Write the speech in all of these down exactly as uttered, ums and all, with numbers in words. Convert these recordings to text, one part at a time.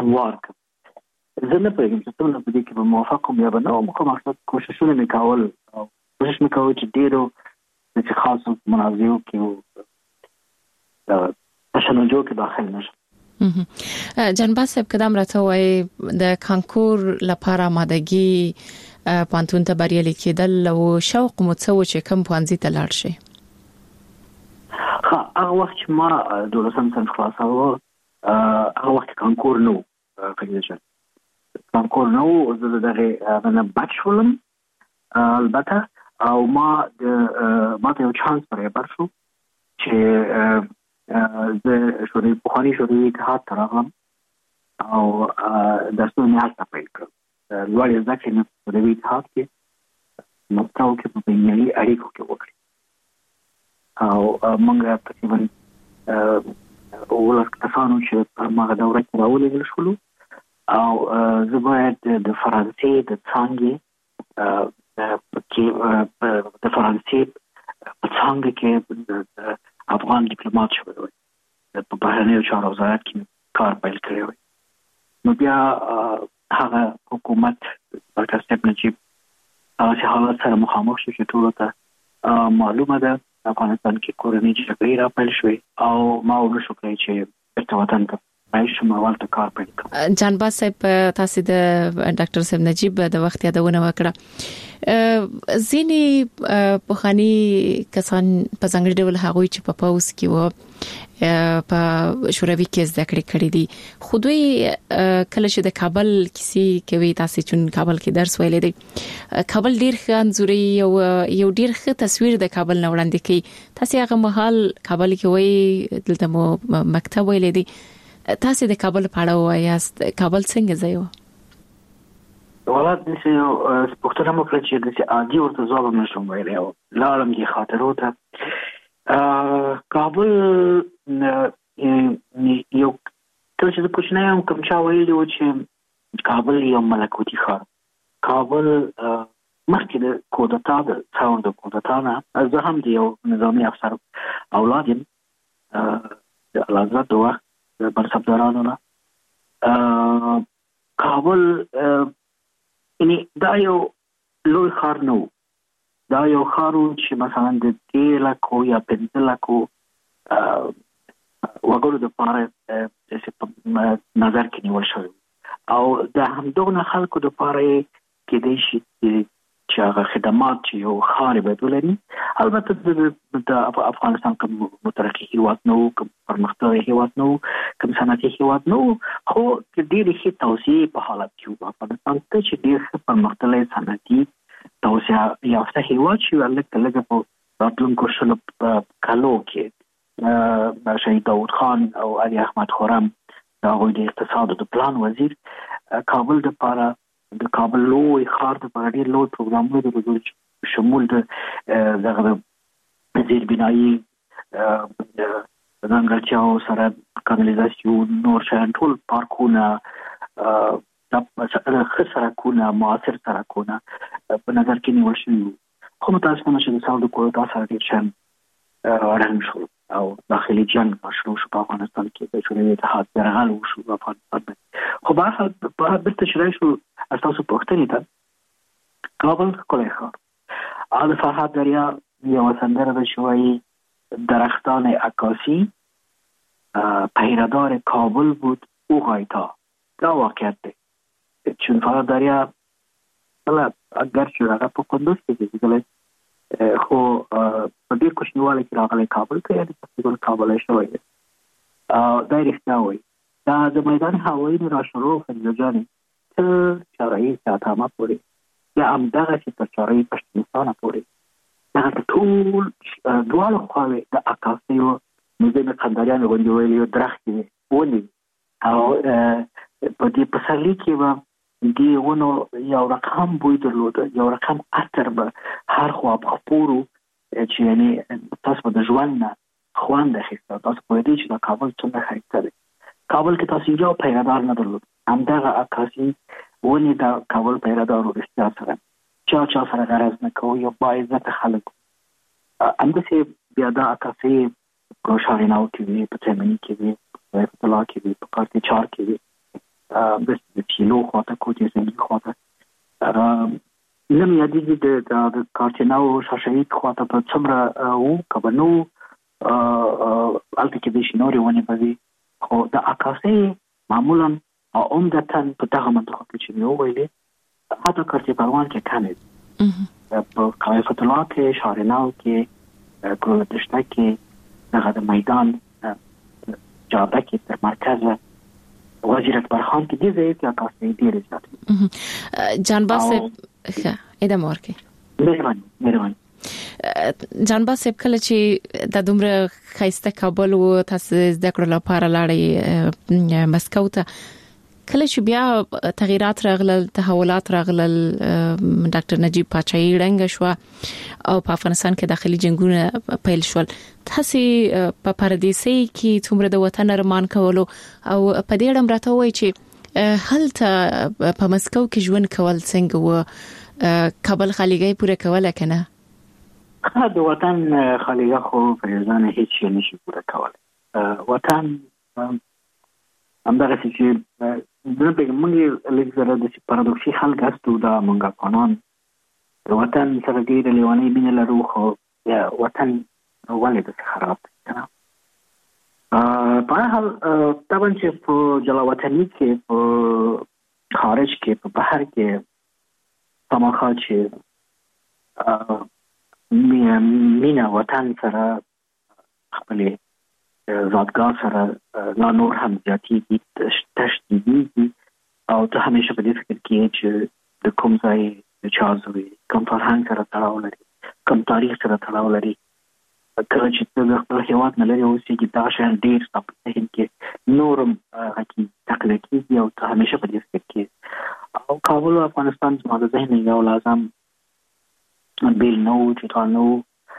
هموار کړ. زه نه پوهېږم چې څومره په دې کې به موافق وم یا به نه وم، خو مقصد کوششونه مې کول او کوشش مې کوه چې ډېرو چې خاصو منازعو کې تشنجو کې داخل نشم. جنباز صاحب کدام راته وای د کانکور لپاره آمادګي پانتون ته بریالي کېدل او شوق مو څه و چې کوم پوهنځي ته لاړ شئ؟ ها هغه وخت چې ما دولسم صنف خلاصاوه هغه وخت کانکور نه و، کلیجن کانکور نه و، زه دغه نه بچ شولم البته، او ما د ما ته یو چانس برابر شو چې زه شوري بخاري شوري اتحاد ته راغلم او درسونه مې هلته پیل کړل. لوړې زده کړې مې په دغه اتحاد کې مستاو کې په بینالمللي اړیکو کې وکړې او موږ تقریبا اوله کسانو چې په هغه دوره کې راولېږل شولو او زه باید د فرانسې د څانګې د فرانسې په څانګه کې افغان ډیپلوماټ شوی وای، په بهرنیو چارو وزارت کې کار پیل کړی وای. نو بیا هغه حکومت ډاکټر صاحب نجیب هغه حالات سره مخامخ شو چې ټولو ته معلومه ده افغانستان کې کورنۍ جګړې را پیل شوې او ما ونشو کړی چې بیرته وطن ته راشم او هلته کار پیل کړم. جانباز صاحب تاسو د ډاکټر صاحب نجیب د وخت یادونه وکړه. ځینې پخوانی کسان په ځانګړي ډول هغوی چې په پاوس کې و په شوروي کې زده کړې کړې دي، خو دوی کله چې د کابل کیسې کوي، تاسو چې کابل کې درس ویلې دي، کابل ډیر ښه انځوري او یو ډیر ښه تصویر د کابل نه وړاندې کوي. تاسو هغه مهال کابل کې وای دلته مو مکتب ویلې دي، تاسو د کابل په اړه وایاست، کابل څنګه ځای و؟ ولات دې یو پښتنه مو کړی چې د عادي ورته ځواب نشم ویلی او لاړم دې خاطرو ته. کابل یو کله چې د کوچنی هم کوم چا ویلي و چې کابل یو ملکوتي ښار. کابل مخکې د کودتا د څاور د کودتا نه زه هم د یو نظامي افسر اولاد یم د الازاد د وخت د منصبدارانو نه. کابل یعنی دا یو لوی ښار نه و، دا یو ښار و چې مثلا د درې لکو یا پنځه لکو وګړو دپاره په نظر کې نیول شوی او د همدغه خلکو دپاره یې کېدای شي چې هغه خدمات چې یو ښار باید ولري. البته د افغانستان کوم مترقي هېواد نه و، کوم پرمختللی هېواد نه و، کوم صنعتي هېواد نه و، خو ډېرې ښې توسعې په حالت کې و. افغانستان ته چې ډېر ښه پرمختللی صنعتي توسعه یافته هېواد شي، لږه لږه په راتلونکو شلو کلو کې شهید داود خان او علي احمد خرم د هغوی د اقتصاد او د پلان وزیر کابل دپاره د کابل لوی ښار دپاره ډېر لوی پروګرامونه درلودل چې شمول د دغه زیربنایي ځانګړتیاو سره کانالیزاسیون نور شیان ټول پارکونه ښه سړکونه معاصر سړکونه په نظر کې نیول شوي وو. خو متاسفانه چې د څاور د کودتا سره ډېر شیان ړنګ شول او داخلي جنګ شروع شو په افغانستان کې، د شوروي اتحاد یرغل وشو په افغانستان باندې. خو بهرحال بېرته چې راشو ستاسو پوښتنې ته، کابل ښکلی ښار. د فرهاد دریا یوه سندره ده چې وایي درختان عکاسی پیرهدار کابل بود او غایتا. دا واقعیت دی چون فرهاد دریا بله اگر چې هغه په کندوز کې زیږېدلی خو په ډېر کوچنیوالي کې راغلی کابل ته، یعنې تقریبا کابلی شوی دی. دا یې رښتیا وایي. دا د میدان هوایي نه راشروع فریضه جانې تر چارهیي ساتامه پورې یا همدغسې تر چارهیي پښتونستانه پورې دغه د ټول دواړو خواوې د عکاسیو نو زه مې قنداریانو غوندې ویلي یو درختې وې ونې او په دې پسرلي کې به دې ونو یو رقم بوی درلوده، یو رقم عطر به هر خوا په خپورو چې یعنې تاسو به د ژوند نه خوند اخیسته. تاسو پوهېدئ چې دا کابل څومره ښایسته دی. کابل کې تاسو یو پیرهدار نه درلود، همدغه عکاسي ونې د کابل پیرهدارو رښتیا سره چا چا سره غرض نه کوو، یو باعزته خلک. همداسې بیا دا عکاسۍ په شاریناو کې وي، په تیمني کې وي، په رفت الله کې وي، په کارتي چار کې وي، بس د چیلو خواته کوټې زنګي خواته نم یادېږي د کارتیناو شاشهید خواته په څومره وو که به نه وو هلته کې د شنورې ونې به وي خو د عکاسۍ معمولا عمدتا په دغه منطقه کې چې مې وویلې حتی کارتې پروان کې کمې دي په قایفة الله کې شارناو کې ګلوله دشته کې دغه د میدان جاده کې تر مرکزه وزیر اکبر خان کې دې ځای کې عکاسۍ ډېرې زیاتې جانباز صاحب ښه ادامه ورکړئ. مهرباني مهرباني جانباز صاحب کله چې د دومره ښایسته کابل و تاسو زده کړو لپاره لاړې مسکو ته کله چې بیا تغیرات راغلل تحولات راغلل ډاکټر نجیب پاچاهي ړنګ شو او په افغانستان کې داخلي جنگونه پیل شول تاسو په پردیسي کې څومره د وطن ارمان کولو او په دې اړه راته وایي چې هلته په مسکو کې ژوند کول څنګه و کابل خالیګي پوره کوله کنه خا د وطن خالیګه خو فریضان هیڅ شي نشي پوره کوله وطن همدغه چې د موږ لږه د پارادوکسي حل غاستو دا موږ قانون وطن سره ډېر لیوانې مینه لرو خو وطن ولې د خراب کنه په حال طبعا چې په جلا وطني کې په خارج کې په بهر کې سماخا چې مینه وطن سره خپل زادګاه سره لا نور هم زیاتېږي تشدیدېږي او ته همیشه په دې فکر کې چې د کوم ځای د چا زوی کوم فرهنګ سره تړاو لري کوم تاریخ سره تړاو لري کله چې ته د خپل هېواد نه لرې اوسېږي دا شیان ډېر ستا په ذهن کې نور هم هغې تقلیه کېږي او ته همیشه په دې فکر کې او کابل او افغانستان زما د ذهن یو لازم بیل نه و چې تا نه و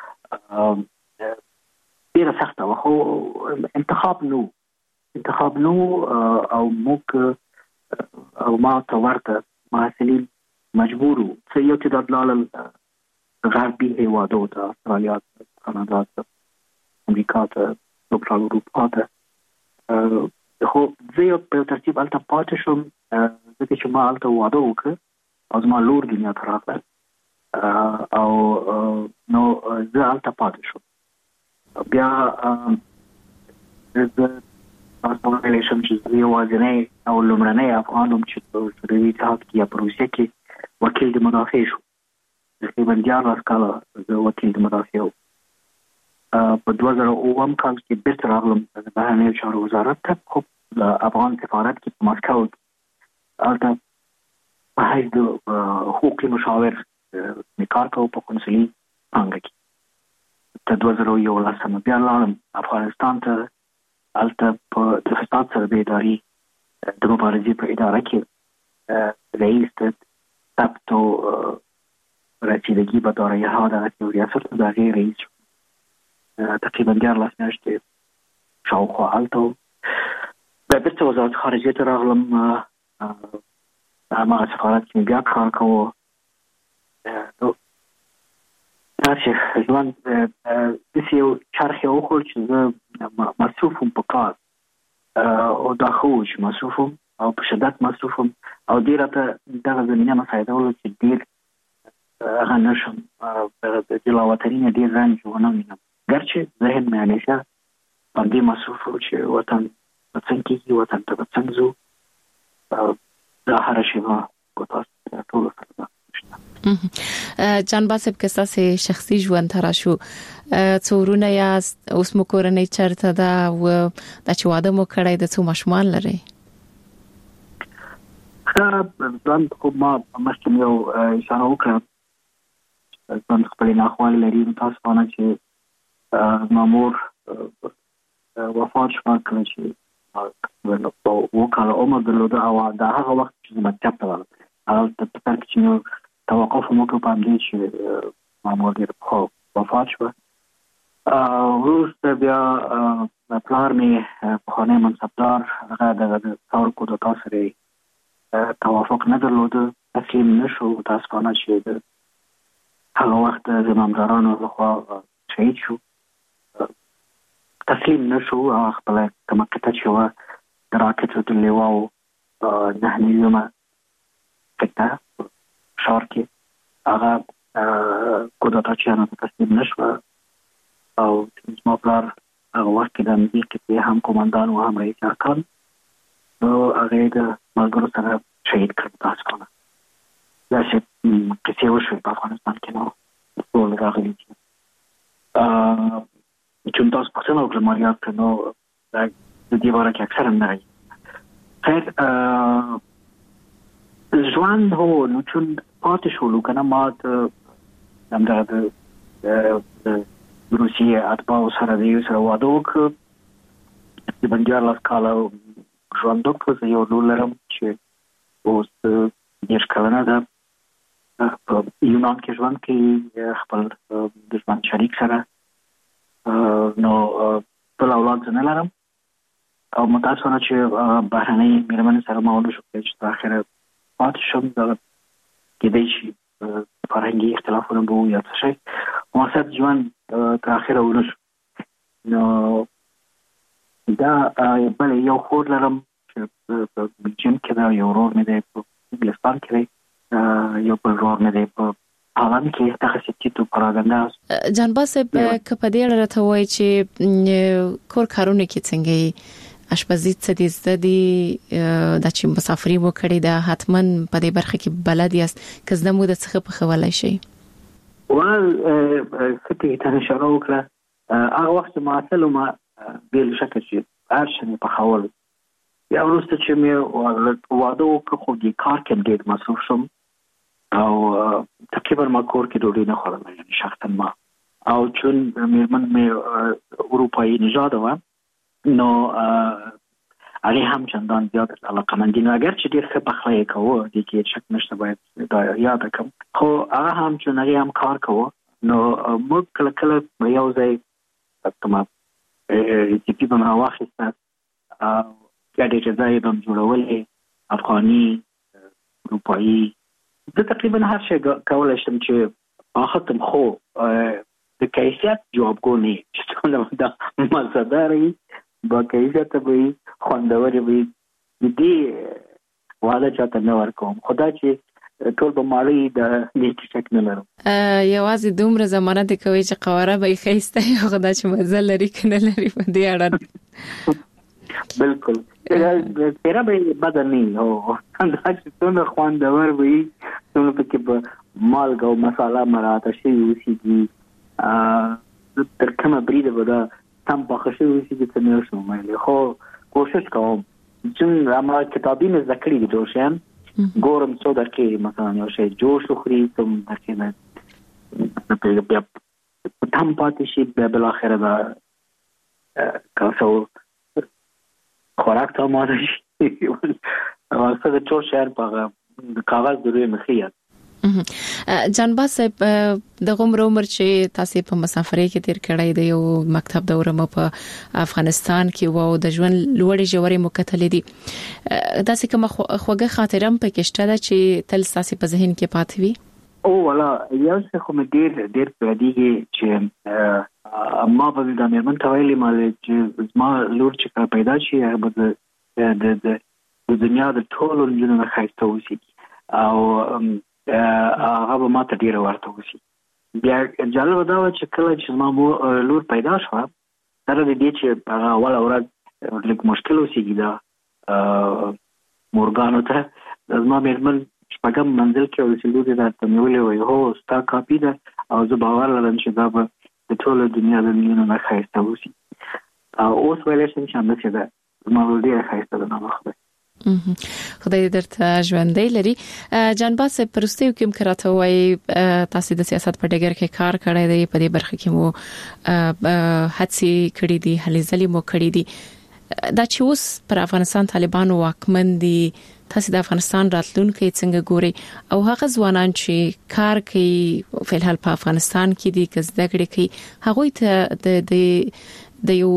ډېره سخته وه خو انتخاب نه انتخاب نه او موږ او ما ته ورته محصلین مجبور وو څه یو چې دا لاړل غربي هېوادو ته استرالیا ته کاناډا ته امریکا ته سوکرال اروپا ته خو زه یو په ترتیب هلته پاتې شوم ځکه چې ما هلته واده وکړ او زما لور دنیا ته راغله او نو زه هلته پاتې شوم بیا زه تاسو ویلی شم چې زه یوازینی او لومړنی افغان وم چې په سوریوي اتحاد کې یا په روسیه کې وکیل د مدافع شو تقریبا دیارلس کاله زه وکیل د مدافع وم په دوه زره اووم کال کې بیرته راغلم د بهرنیو چارو وزارت ته خو د افغان سفارت کې په مسکو کې هلته په حیث د حقوقي مشاور مې کار کوو په قونسلي پانګه کې د دوه زره یولسم بیا لاړم افغانستان ته هلته په د فساد سره د ادارې د مبارزې په اداره کې رئیس د ثبت و رسیدگی به دارایی ها در ریاست د هغې رئیس شو تقریبا دیارلس میاشتې شاوخوا هلته و بیا بېرته وزارت خارجیې ته راغلم هماغه سفارت کې مې بیا کار کوو داسې ژوند داسې یو چرخ یې وخوړ چې زه مصروف وم په کار او دا ښه و چې مصروف وم او په شدت مصروف وم او ډېر راته دغه زمینه مساعدوله چې ډېر هغه نه شم د جلا وطني نه ډېر رنج ونه وینم ګرچې ذهن مې همیشه پر دې مصروف و چې وطن به څنګه کېږي وطن ته به څنګه ځو دا هره شېبه په تاسو ټولو سره ده جانباز صاحب که ستاسو شخصي ژوند ته راشو څو ورونه یاست اوس مو کورنۍ چېرته ده او دا چې واده مو کړی د څو ماشومان لرئ ښه ژوند خو ما مخکې یو اشاره وکړه ژوند خپلې ناخوالې لري متاسفانه چې زما مور وفات شوه کله چې اووه کاله عمر درلوده او دا هغه وخت چې زه مکتب ته لاړم هلته په سر کې چې مې توقف هم وکړ په همدې چې زما مور ډېر پخوا وفات شوه وروسته بیا پلار مې پخوانی منصبدار هغه دغه د څاورکو د تا سره توافق نه درلوده تسلیم نه شو متاسفانه چې د هغه وخت د زمامدارانو لخوا شهید شو تسلیم نه شو خپله کومه کته چې وه د راکټو د لیواو ذهني یومه فکر شعار کې هغه کودتاچیانو ته تسلیم نشوه او زما پلار هغه وخت کې د امنیتي قطعې هم قومندان و هم رئیس ارکان نو هغه د ملګرو سره شهید کړ تاسو کوله داسې قصې وشوې په افغانستان کې نو ټول راغلي دي چون تاسو پوښتنه وکړه مالیات کړه نو د دې باره کې اکثر نه راځي خیر ژوند هو نو چون پاتې شولو که نه ما همدغه د روسیې اتباعو سره د یو سره واده وکړ تقریبا دیارلس کاله ژوند وکړ زه یو لور لرم چې اوس دېرش کلنه ده په یونان کې ژوند کوي خپل د ژوند شریک سره نو خپل اولاد زه نه لرم او متاسفانه چې بهرنۍ مېرمنې سره ما ونه شو کولی چې تر اخره پاتې شم دغه کېدی شي فرهنګي اختلافونه به وو یا څه شی مقصد ژوند تر اخره ونه شو نو دا بله یو خور لرم چې په بلجیم کې ده یو ورور مې دی په انګلستان کې دی یو بل ورور مې دی په هالند کې دغسې ټیټو پراګنده جانباز صاحب که په دې اړه راته ووایي چې کور کارونه کې څنګه یې اشپزي څه دې زده دي دا چې مسافري مو کړې ده حتما په دې برخه کې بلد یاست که زده مو د څه پخولی شئ ول فکر ته اشاره وکړه هغه وخت ما اصل ما بل شکه چې هر شي پخول بیا وروسته چې مې واده وکړ خو دې کار کې ډېر مصروف شم او تقریبا ما کور کې ډوډۍ نه خوړله یعنې شخصا ما او چون مېرمن مې اروپایي نژاد وه نو هغې هم چندان زیات علاقه‌مندي نه اگر چې ډېر ښه پخلی یې کوه دې کې شک نشته باید دا یاده کړم خو هغه هم چون هغې هم کار کوه نو موږ کله کله به یو ځای کومه ریسیپي به مې راواخیسته ګډې غذا یې به م جوړولې افغاني اروپایي زه تقریبا هر شی کولی شم چې آختم خو د کیفیت جوابګو نه وي چې څومره دا مزهدار وي با کیفیته به وي خوندورې به وي د دې وعده چاته نه ورکوم خو دا چې ټول به ماړه د دې شک نه لرم یوازې دومره ضمانت کوي چې قواره به یې ښایسته وي خو دا چې مزه لري که نه لري په دې اړه بالکل پیره به بده نه او دا چې څومره خوندور به وي څومره پکې به مالګه او مساله مراعته شوي اوسېږي تر کومه بریده به دا سم پاخه شوي اوسېږي څه نه شم ویلی خو کوشش کوم چون ما کتابي مې زده کړي دي ډېر شیان ګورم څو درکې مثلا یو شی جوش وخوري څوم درکې نه بیا تم پاتې شي بیا بالاخره به کاسو خوراک ته آماده شي واسه د ټول شهر په کاغذ د روی مخې یاد جانباز صاحب د عمر عمر چې تاسو په مسافرۍ کې تیر کړی دی یو مکتب دوره مو په افغانستان کې وو د ژوند لوړې ژورې مو کتلې دي داسې کومه خوږه خاطره هم پکې شته ده چې تل تاسو په ذهن کې پاتې وي او ولا یو څه خو مې ډېر ډېر پردیږي چې ما به د مېرمن ته ویلې ما چې زما لور چې کله پیدا شي هغه به د د دنیا د ټولو نجونو نه ښایسته اوسېږي او هغه به ما ته ډېره ورته اوسي بیا جالبه دا وه چې کله چې زما لور پیدا شوه سره د دې چې هغه اوله ورځ لږ مشکل اوسېږي دا مورګانو ته زما مېرمن شپږم منزل کې او چې لور یې راته نیولې وی هو ستا کاپي ده او زه باور لرم چې دا به د ټوله دنیا د نجونو نه ښایسته اوسي اوس ویلی شم چې همداسې ده زما لور ډېره ښایسته ده نامه خدای خدای دې درته ژوندی لري جانباز صاحب په وروستیو کې هم که راته ووایي تاسې د سیاست په ډګر کې کار کړی دی په دې برخه کې مو هڅې کړي دي هلې ځلې مو کړي دي دا چې اوس پر افغانستان طالبانو واکمن دي تاسو د افغانستان راتلونکي څنګه ګوري او هغه ځوانان چې کار کوي په الحال په افغانستان کې دي که زده کړې کوي هغوی ته د د یو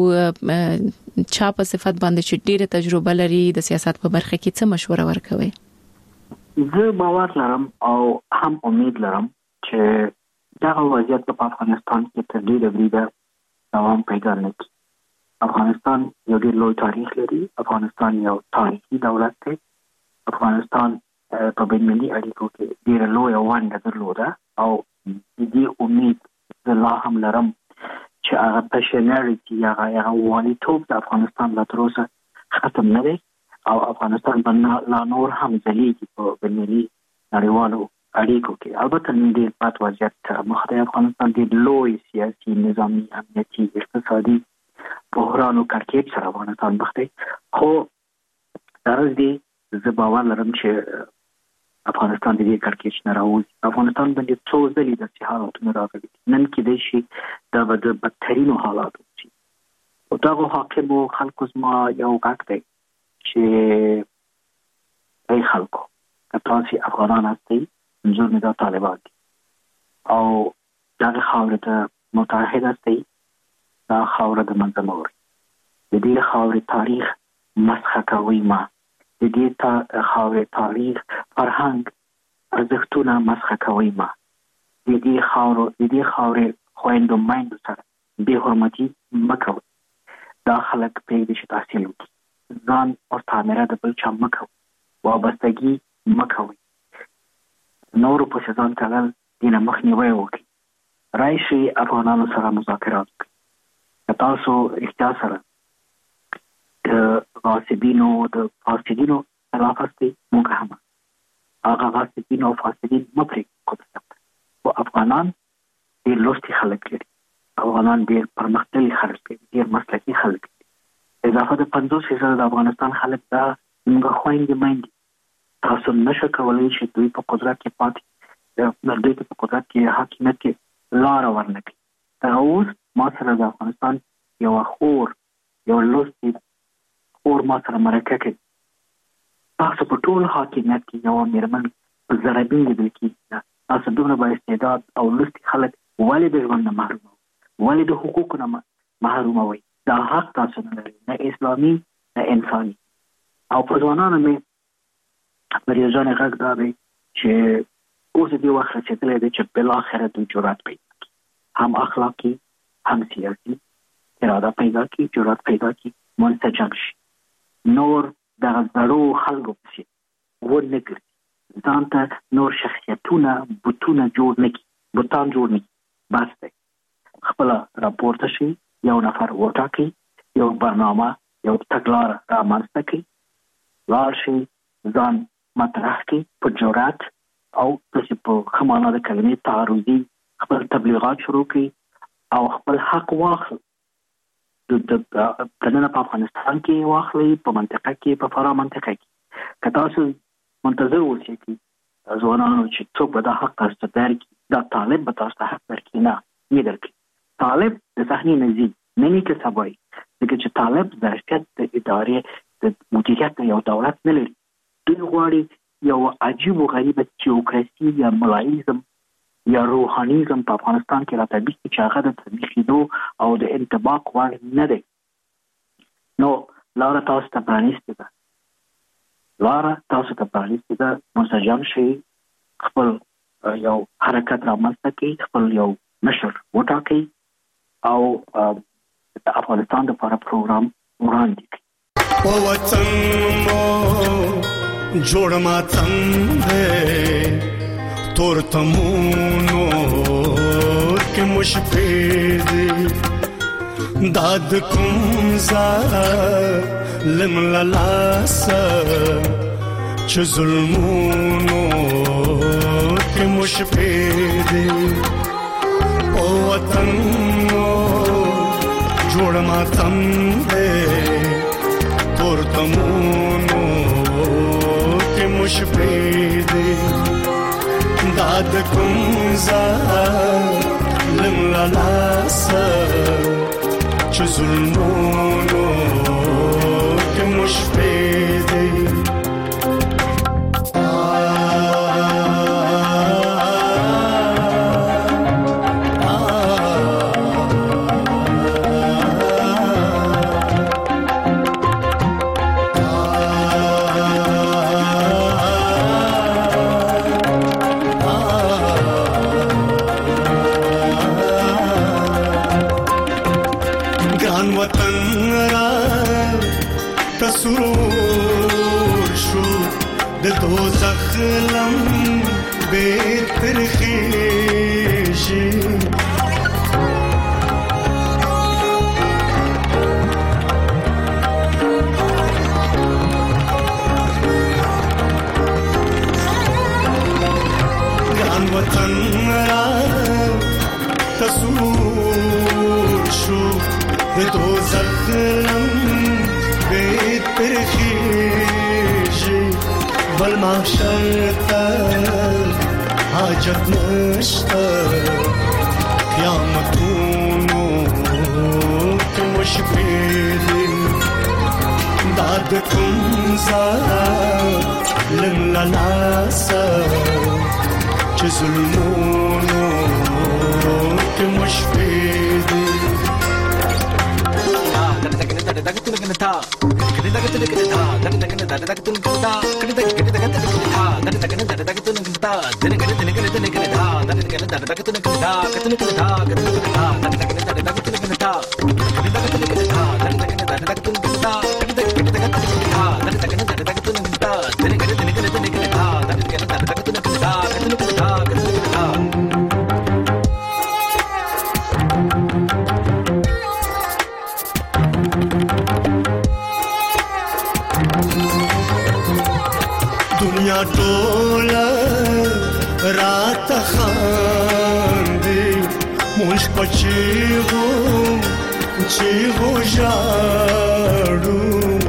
چا په صفت باندې چې ډیره تجربه لري د سیاست په برخه کې څه مشوره ورکوي زه باور لرم او هم امید لرم چې دا وضعیت په افغانستان کې تر ډیره بریده دوام پیدا نه کړي افغانستان یو ډیر لوی تاریخ لري افغانستان یو تاریخي دولت دی افغانستان افغانستان په بین‌المللي اړیکو کې ډېره لویه ونډه درلوده او دې امید لا هم لرم چې هغه پېشنهاد یا هغه والیتوب د افغانستان لا تر اوسه ختم نه دی او افغانستان باندې لا نور هم ځلیږي په بین‌المللي نړیوالو اړیکو کې. البته نن ډېر بد وضعیت مخ ته افغانستان ډېر لوی سیاسي نظامي امنیتي اقتصادي بحران او کړکېچ سره افغانستان مخ ته. خو درز دې زه باور لرم چې افغانستان دې کړکېچ نه راوځي. افغانستان باندې څو ځلې د حالاتونو راغلي نن کې د شي د بدترینو حالاتو شي او دا حاکمو خلکو زما یو غږ دی چې ای خلکو که تاسو افغانان هستئ منظور می دا طالبان دي او دغه خاوره ته متحد هستئ دا خاوره د منځه مه وړئ. د دې خاورې تاریخ مسخه کوئ ما د دې تا خاورې تاریخ فرهنګ ارزښتونه مسخه کوئ ما د دې خاورو د دې خاورې خویندو میندو سره بې حرمتي مه کوئ. دا خلک پرېږدي چې تحصیل وکړي ځان او تعمیره د بل چا مه کوئ. وابستګي مه کوئ. نورو پسې ځان تړل دې نه مخنیوی وکړي. راشئ افغانانو سره مذاکرات وکړئ. که تاسو رښتیا سره د غاصبینو د فاسدینو خلاف هستئ موږ هم هغه غاصبین او فاسدین مه پرېږدئ قدرت. خو افغانان ډېر لوستي خلک لري. افغانان ډېر پرمختللي خلک لري. ډېر مسلکي خلک لري. اضافه د پنځوس فیصده د افغانستان خلک دا موږ خویندې میندې تاسو نشه کولی چې دوی په قدرت کې پاتې دوی په قدرت کې حاکمیت کې لاره ورنه کړي. دا اوس ما سره د افغانستان یو خور یو لوستي خور ما سره مرکه کوي. تاسو په ټول حاکمیت کې یو مېرمن په زرابین لیدل کېږي. تاسو دومره با استعداد او لوستي خلک ولې د ژوند نه محروموئ؟ ولې د حقوقو نه محروموئ؟ دا حق تاسو نه لري، نه اسلامي نه انساني. او په ځوانانو مې پر یو ځان غږ دا دی چې اوس دې وخت رسېدلی دی چې بالاخره دوی جرأت پیدا کړي، هم اخلاقي هم سیاسي اراده پیدا کړي، جرأت پیدا کړي، منسجم شي، نور دغه زړو خلکو پسې ونه ګرځي، ځان ته نور شخصیتونه بوتونه جوړ نه کړي، بوتان جوړ نه کړي. بس دی خپله راپورته شي، یو نفر وټاکي، یو برنامه یو تګلاره رامنځته کړي، لاړ شي ځان مطرح کړي په جرأت او داسې په ښه معنا د کلمې تعرضي خپل تبلیغات شروع کړي او خپل حق واخلي. د دننه په افغانستان کې واخلي، په منطقه کې، په فرا منطقه کې. که تاسو منتظر اوسئ ځوانانو چې څوک به دا حق تاسو ته درکړي، دا طالب به تاسو ته حق درکړي، نه یې درکړي. طالب د صحنې نه ځي، نه نیکه سبا وي، ځکه چې طالب ظرفیت د ادارې د مدیریت یو دولت نه لري. دوی غواړي یو عجیب و غریبه تیوکراسي یا ملایزم یا روحانیزم په افغانستان کې راته بیسي چې هغه د تطبیقېدو او د انطباق وړ نه دی. نو لاره تاسو ته پرانیستې ده، لاره تاسو ته پرانیستې ده. منسجم شئ، خپل یو حرکت رامنځته کړئ، خپل یو مشر وټاکئ او د افغانستان لپاره پروګرام وړاندې کړئ. او وطن مو جوړ ماتم دې تور تمونو کې مشفید داد کوم ظالم لاس چې ظلمونو کې مشفید او وطن مو جوړ ماتم دې تور تمونو کې مشفید داد کوم ظالم لاس چې ظلمونو کې مشفید وطن را تسرو دوزخ لم بهتر خیشی گران وطن را تصور شو دوزخ لم بهتر خیشی بل محشر تر حاجت نشتا قیامتونو که مشبیدی داد کنزا لن للاسا چه ظلمونو که مشبیدی دنیا ټوله رات خاندي مونږ پچیغو چیغو ژاړو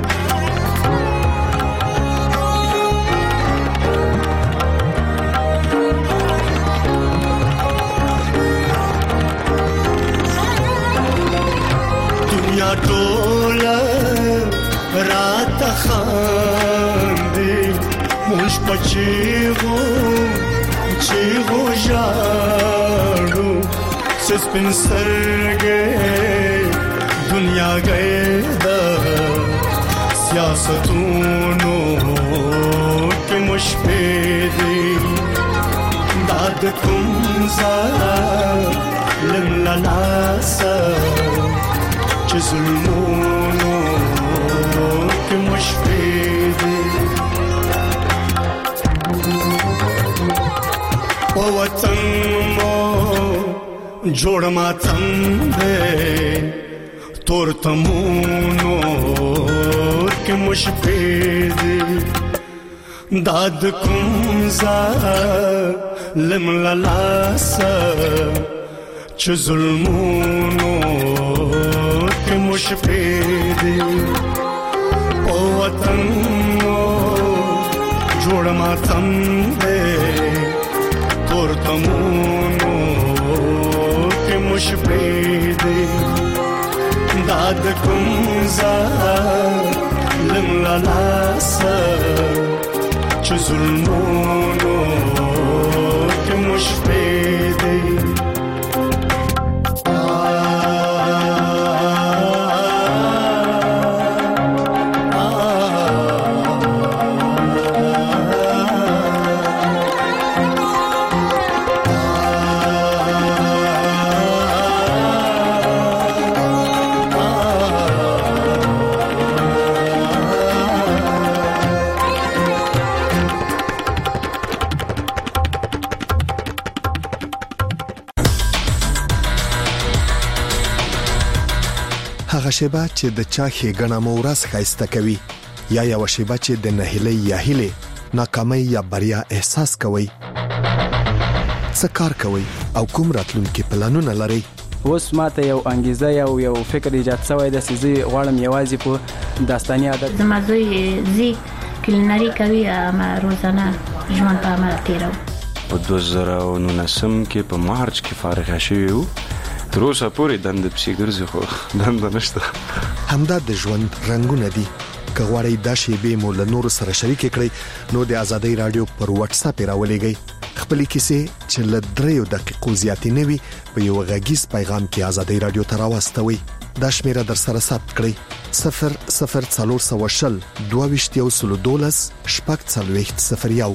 دنیا ټوله رات خاندي مونږ پچیغو چیغو ژاړو سپین سترګې دنیا گئے دا سیاستونو کې مشپېدې داد کوم زار لن للاسا چې ظلمونو کې مشپېدې او وطن مو جوړ ماتم دې تور تمونو کې مشپېدې داد کوم زار لم للاسا چې ظلمونو کې مشپېدې او وطن مو جوړ ماتم دې تور تمونو کې مشپېدې داد کوم زار لم للاسا چې ظلمونو کې مشپېدې هغه شیبه چې د چا ښېګڼه مو ورځ ښایسته کوي یا یوه شیبه چې د نهیلۍ یا هیلې ناکامۍ یا بریا احساس کوئ څه کار کوئ او کوم راتلونکي پلانونه لرئ اوس ماته یو انګیزه یو یو فکر ایجاد شوی دی چې زه غواړم یوازې په داستاني ادب زما زوی زی کلینري کوي اما روزانه ژوند په عمل تیرو په دوه زره او نولسم کې په مارچ کې فارغ شوی وو تر اوسه پورې دنده پسې ګرځي خو دنده نشته همدا د ژوند رنګونه دي که غواړئ دا شیبې مو له نورو سره شریکې کړئ نو د ازادۍ رادیو پر واتس اپ راولېږئ خپلې کیسې چې له دریو دقیقو زیاتې نه وي په یو غږیز پیغام کې ازادۍ رادیو ته راواستوئ دا شمیره در سره ثبت کړئ صفر صفر څلور سوه شل دوه ویشت یو سلو دولس شپږ څلوېښت صفر یو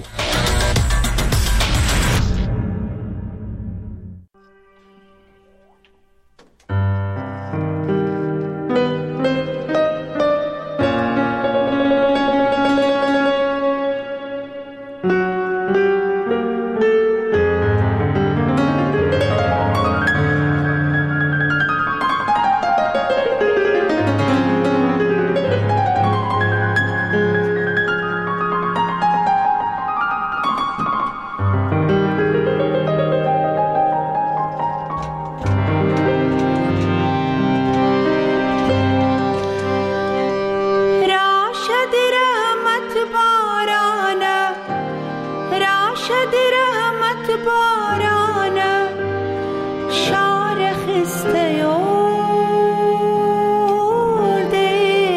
بارانه شار خسته یورده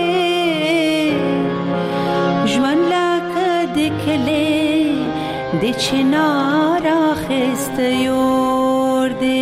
جوان لکه دکله دی چنار خسته یورده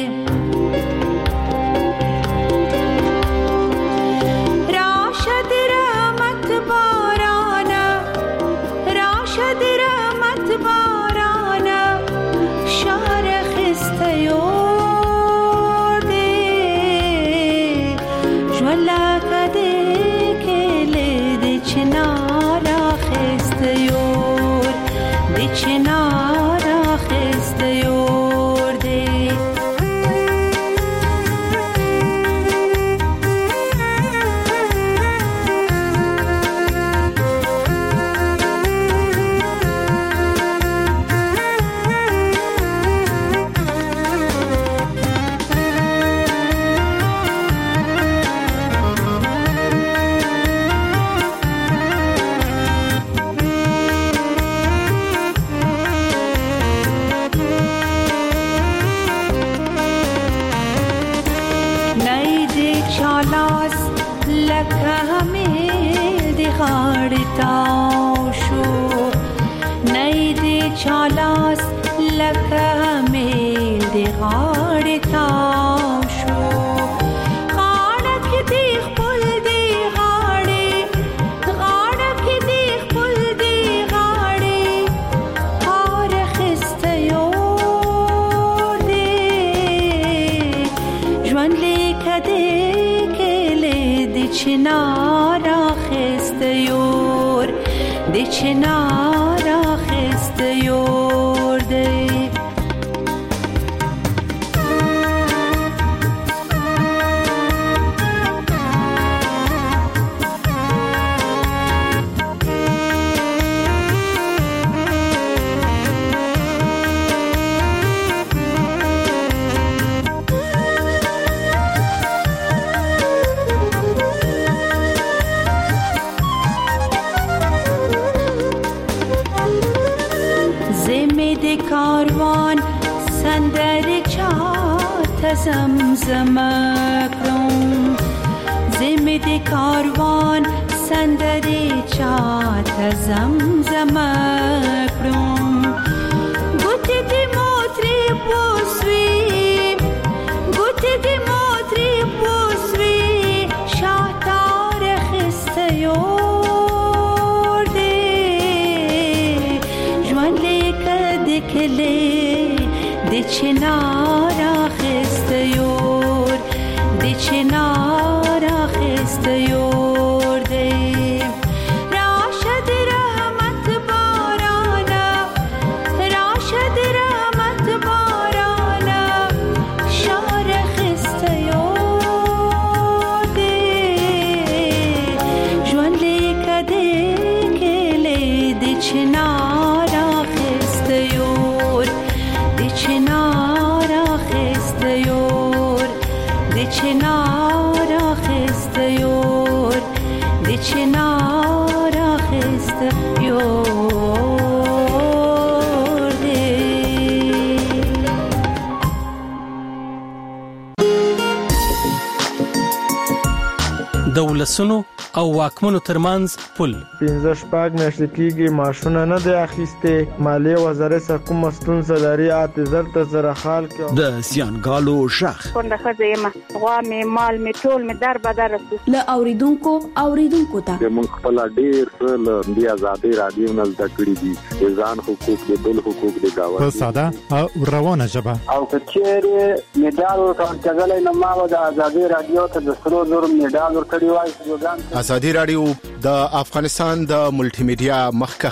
چالاس لکه میل دی غاړې تاو شو غاړه کې دی خپل دی غاړې غاړه کې دی خپل دی غاړې هار خسته یور دی ژوند لیکه دی کلی دی چنار خسته یور دی چنار خسته یور دی کاروان سندر چات زمزم کروم زمد کاروان سندر چات زمزم کروم گوتی دی موتری بوسوی گوتی دی موتری بوسوی شاتار خسته یور دی جوان لیکه کلی دی چنار خسته یور دی چنار خسته یور دی راشد رحمت بارانه راشد رحمت بارانه شار خسته یور دی جوان لیکه دی کلی دی چنار چنار خسته یور دی چنار خسته یور دی چنار خسته یور دی دولسونو او واکمنو ترمنځ پل پنځه شپږ میاشتې کېږي معاشونه نه دی اخیستې مالیې وزارت څخه کومه ستونزه لري اته زر ته زره خال کې د زیانګالو شخ کونډه ښځه یم غوا مې مال مې ټول مې در بدر رسو له اوریدونکو اوریدونکو ته موږ خپل ډېر څه له دې آزادۍ راډیو نه زده کړي دي د ځان حقوق د بل حقوق د گاونډي په ساده او روانه ژبه او کچېره میډال ورکړل نو ما د آزادۍ راډیو ته د سرو زر میډال ورکړی وای ازادي رادیو د افغانستان د ملټي میډیا مخکښ